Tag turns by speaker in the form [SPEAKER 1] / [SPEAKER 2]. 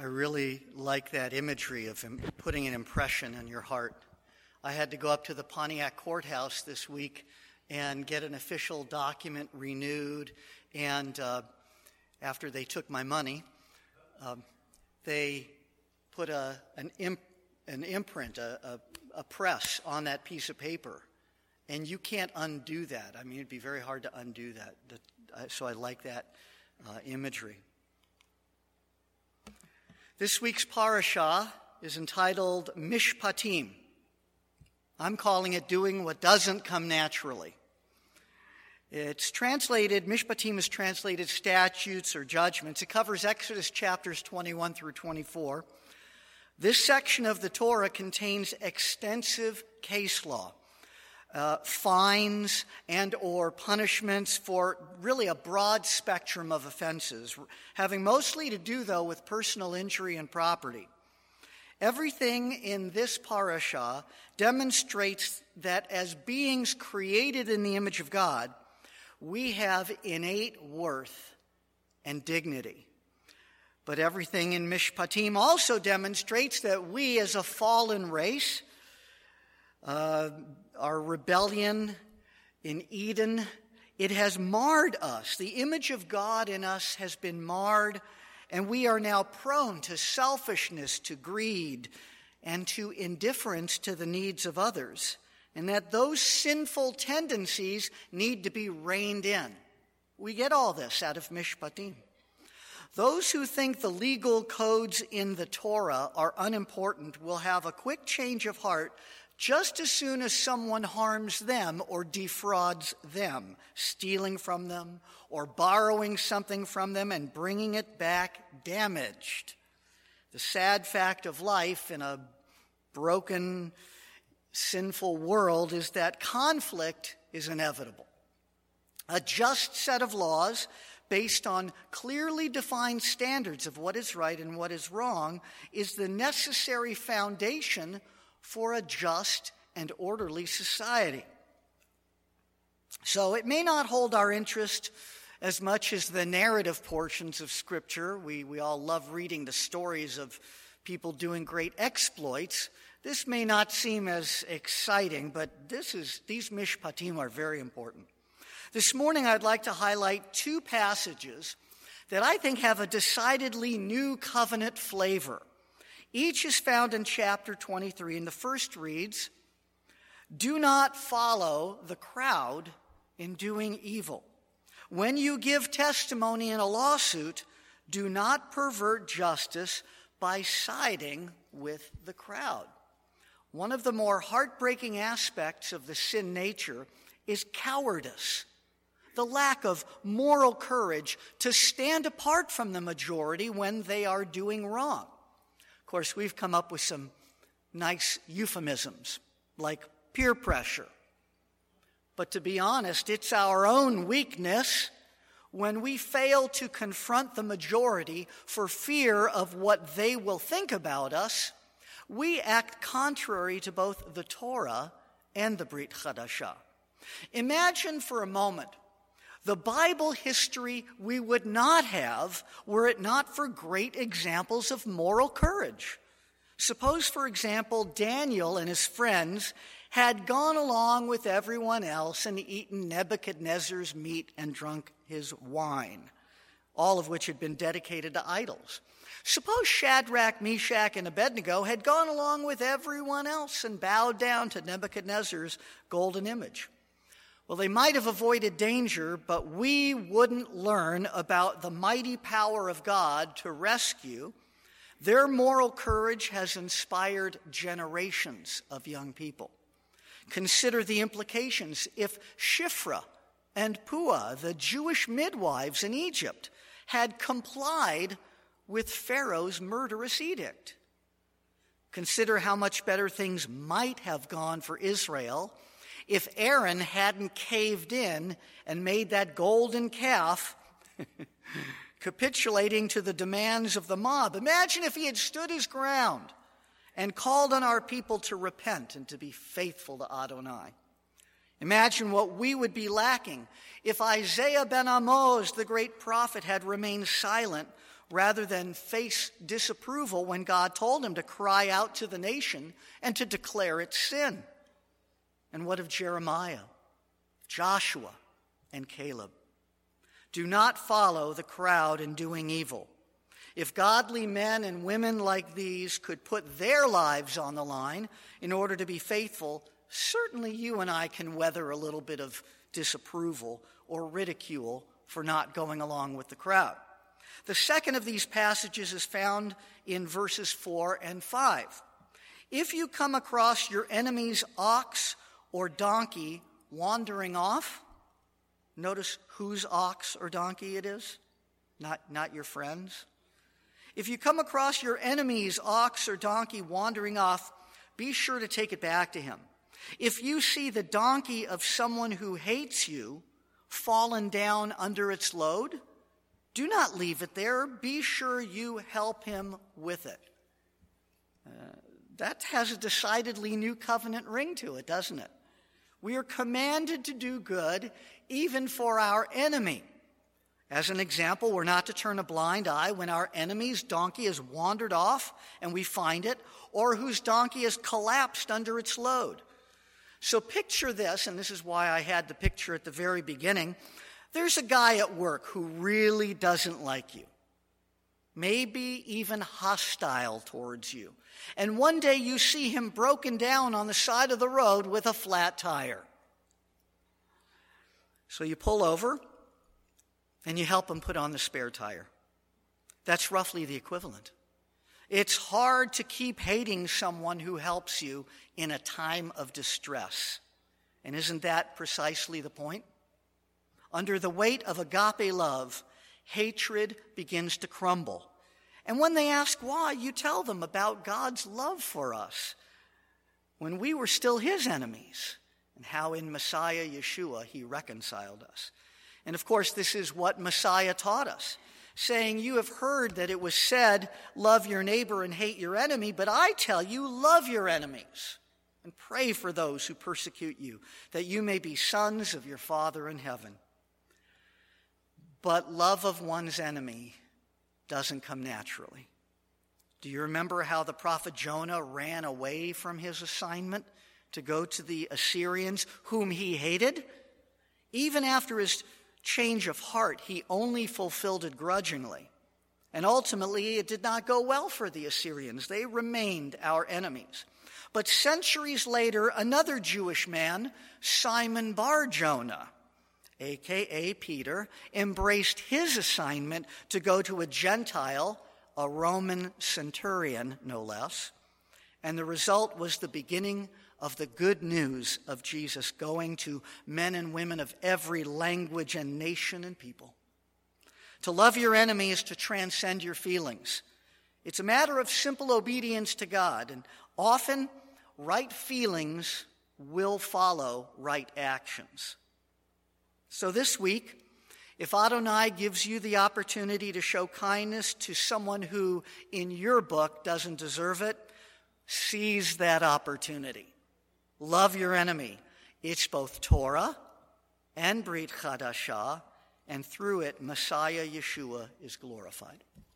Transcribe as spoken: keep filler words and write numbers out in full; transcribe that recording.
[SPEAKER 1] I really like that imagery of him putting an impression in your heart. I had to go up to the Pontiac courthouse this week and get an official document renewed, and uh, after they took my money, um, they put a an, imp, an imprint, a, a, a press on that piece of paper, and you can't undo that. I mean, it'd be very hard to undo that. So I like that uh, imagery. This week's parashah is entitled Mishpatim. I'm calling it Doing What Doesn't Come Naturally. It's translated, Mishpatim is translated statutes or judgments. It covers Exodus chapters twenty-one through twenty-four. This section of the Torah contains extensive case law, uh, fines and or punishments for really a broad spectrum of offenses, having mostly to do, though, with personal injury and property. Everything in this parashah demonstrates that as beings created in the image of God, we have innate worth and dignity. But everything in Mishpatim also demonstrates that we as a fallen race, uh, our rebellion in Eden, it has marred us. The image of God in us has been marred, and we are now prone to selfishness, to greed, and to indifference to the needs of others. And that those sinful tendencies need to be reined in. We get all this out of Mishpatim. Those who think the legal codes in the Torah are unimportant will have a quick change of heart just as soon as someone harms them or defrauds them, stealing from them or borrowing something from them and bringing it back damaged. The sad fact of life in a broken, sinful world is that conflict is inevitable. A just set of laws based on clearly defined standards of what is right and what is wrong is the necessary foundation for a just and orderly society. So it may not hold our interest as much as the narrative portions of Scripture. We, we all love reading the stories of people doing great exploits. This may not seem as exciting, but this is these Mishpatim are very important. This morning I'd like to highlight two passages that I think have a decidedly new covenant flavor. Each is found in chapter twenty-three, and the first reads, "Do not follow the crowd in doing evil. When you give testimony in a lawsuit, do not pervert justice by siding with the crowd." One of the more heartbreaking aspects of the sin nature is cowardice, the lack of moral courage to stand apart from the majority when they are doing wrong. Of course, we've come up with some nice euphemisms, like peer pressure. But to be honest, it's our own weakness when we fail to confront the majority for fear of what they will think about us. We act contrary to both the Torah and the Brit Chadashah. Imagine for a moment the Bible history we would not have were it not for great examples of moral courage. Suppose, for example, Daniel and his friends had gone along with everyone else and eaten Nebuchadnezzar's meat and drunk his wine, all of which had been dedicated to idols. Suppose Shadrach, Meshach, and Abednego had gone along with everyone else and bowed down to Nebuchadnezzar's golden image. Well, they might have avoided danger, but we wouldn't learn about the mighty power of God to rescue. Their moral courage has inspired generations of young people. Consider the implications if Shiphrah and Puah, the Jewish midwives in Egypt, had complied with Pharaoh's murderous edict. Consider how much better things might have gone for Israel if Aaron hadn't caved in and made that golden calf capitulating to the demands of the mob. Imagine if he had stood his ground and called on our people to repent and to be faithful to Adonai. Imagine what we would be lacking if Isaiah ben Amoz, the great prophet, had remained silent rather than face disapproval when God told him to cry out to the nation and to declare its sin. And what of Jeremiah, Joshua, and Caleb? Do not follow the crowd in doing evil. If godly men and women like these could put their lives on the line in order to be faithful, certainly you and I can weather a little bit of disapproval or ridicule for not going along with the crowd. The second of these passages is found in verses four and five. If you come across your enemy's ox or donkey wandering off, notice whose ox or donkey it is, not, not your friend's. If you come across your enemy's ox or donkey wandering off, be sure to take it back to him. If you see the donkey of someone who hates you fallen down under its load, do not leave it there. Be sure you help him with it. Uh, that has a decidedly new covenant ring to it, doesn't it? We are commanded to do good even for our enemy. As an example, we're not to turn a blind eye when our enemy's donkey has wandered off and we find it, or whose donkey has collapsed under its load. So picture this, and this is why I had the picture at the very beginning. There's a guy at work who really doesn't like you, maybe even hostile towards you. And one day you see him broken down on the side of the road with a flat tire. So you pull over and you help him put on the spare tire. That's roughly the equivalent. It's hard to keep hating someone who helps you in a time of distress. And isn't that precisely the point? Under the weight of agape love, hatred begins to crumble. And when they ask why, you tell them about God's love for us when we were still his enemies, and how in Messiah Yeshua he reconciled us. And of course, this is what Messiah taught us, saying, you have heard that it was said, love your neighbor and hate your enemy, but I tell you, love your enemies and pray for those who persecute you, that you may be sons of your Father in heaven. But love of one's enemy doesn't come naturally. Do you remember how the prophet Jonah ran away from his assignment to go to the Assyrians, whom he hated? Even after his change of heart, he only fulfilled it grudgingly. And ultimately, it did not go well for the Assyrians. They remained our enemies. But centuries later, another Jewish man, Simon Bar-Jonah, a k a. Peter, embraced his assignment to go to a Gentile, a Roman centurion, no less. And the result was the beginning of the good news of Jesus going to men and women of every language and nation and people. To love your enemy is to transcend your feelings. It's a matter of simple obedience to God, and often right feelings will follow right actions. So this week, if Adonai gives you the opportunity to show kindness to someone who, in your book, doesn't deserve it, seize that opportunity. Love your enemy. It's both Torah and Brit Chadashah, and through it, Messiah Yeshua is glorified.